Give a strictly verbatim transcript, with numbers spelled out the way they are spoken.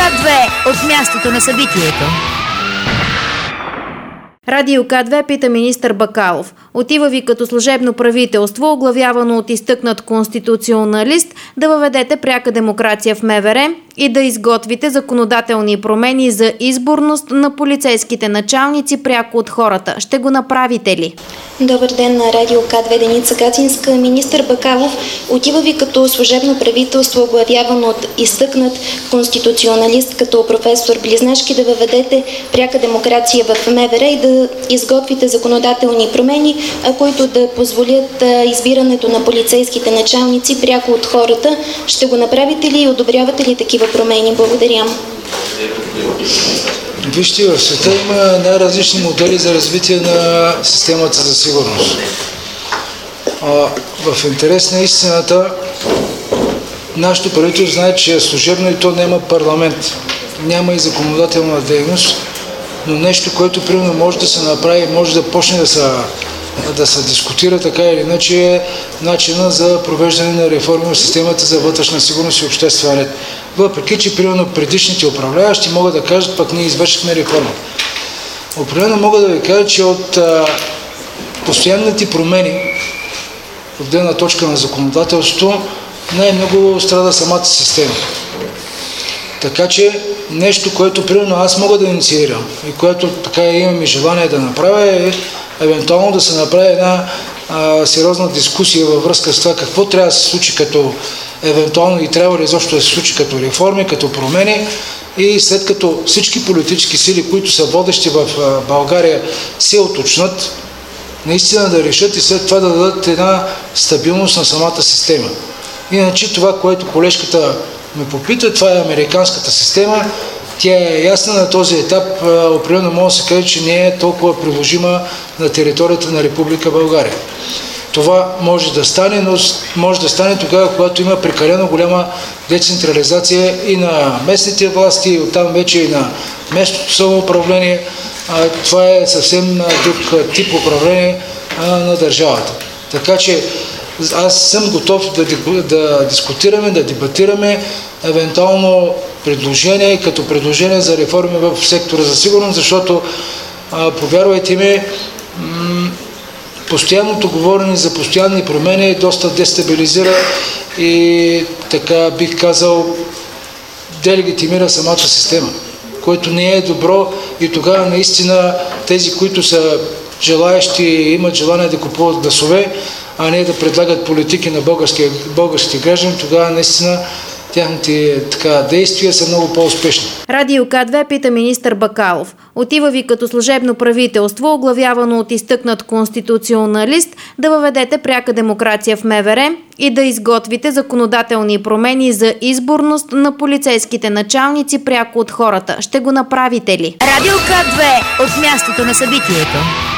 две от мястото на събитието. Радио К две пита министър Бакалов. Отива ви като служебно правителство, оглавявано от изтъкнат конституционалист, да въведете пряка демокрация в МВР и да изготвите законодателни промени за изборност на полицейските началници пряко от хората. Ще го направите ли? Добър ден на Радио К две, Деница Гацинска. Министър Бакалов, отива ви като служебно правителство, оглавявано от изтъкнат конституционалист като професор Близнашки, да въведете пряка демокрация в МВР и да изготвите законодателни промени, които да позволят избирането на полицейските началници пряко от хората. Ще го направите ли и одобрявате ли такива промени? Благодаря. Вижте, в света има най-различни модели за развитие на системата за сигурност. А, в интерес на истината, нашето правителство знае, че е служебно и то няма парламент. Няма и законодателна дейност, но нещо, което примерно може да се направи, може да почне да се, да се дискутира така или иначе, е начина за провеждане на реформи в системата за вътрешна сигурност и обществен ред. Въпреки че примерно предишните управляващи могат да кажат, пък ние извършихме реформа. Определено мога да ви кажа, че от а, постоянните промени от гледна точка на законодателството най-много страда самата система. Така че нещо, което примерно аз мога да инициирам и което така имам и желание да направя, е евентуално да се направи една а, сериозна дискусия във връзка с това какво трябва да се случи като евентуално и трябва ли изобщо да се случи като реформи, като промени, и след като всички политически сили, които са водещи в България, се уточнат, наистина да решат и след това да дадат една стабилност на самата система. Иначе това, което колежката ме попита, това е американската система. Тя е ясна на този етап, определено може да се каже, че не е толкова приложима на територията на Република България. Това може да стане, но може да стане тогава, когато има прекалено голяма децентрализация и на местните власти, и оттам вече и на местното самоуправление. Това е съвсем друг тип управление на държавата. Така че аз съм готов да, да дискутираме, да дебатираме евентуално предложения, като предложения за реформи в сектора за сигурност, защото, повярвайте ми, постоянното говорене за постоянни промени доста дестабилизира и така бих казал делегитимира самата система, което не е добро, и тогава наистина тези, които са желаещи, имат желание да купуват гласове, а не да предлагат политики на българските граждани, тогава наистина тяхните така, действия са много по-успешни. Радио К две пита министър Бакалов. Отива ви като служебно правителство, оглавявано от изтъкнат конституционалист, да въведете пряка демокрация в МВР и да изготвите законодателни промени за изборност на полицейските началници пряко от хората. Ще го направите ли? Радио К две от мястото на събитието.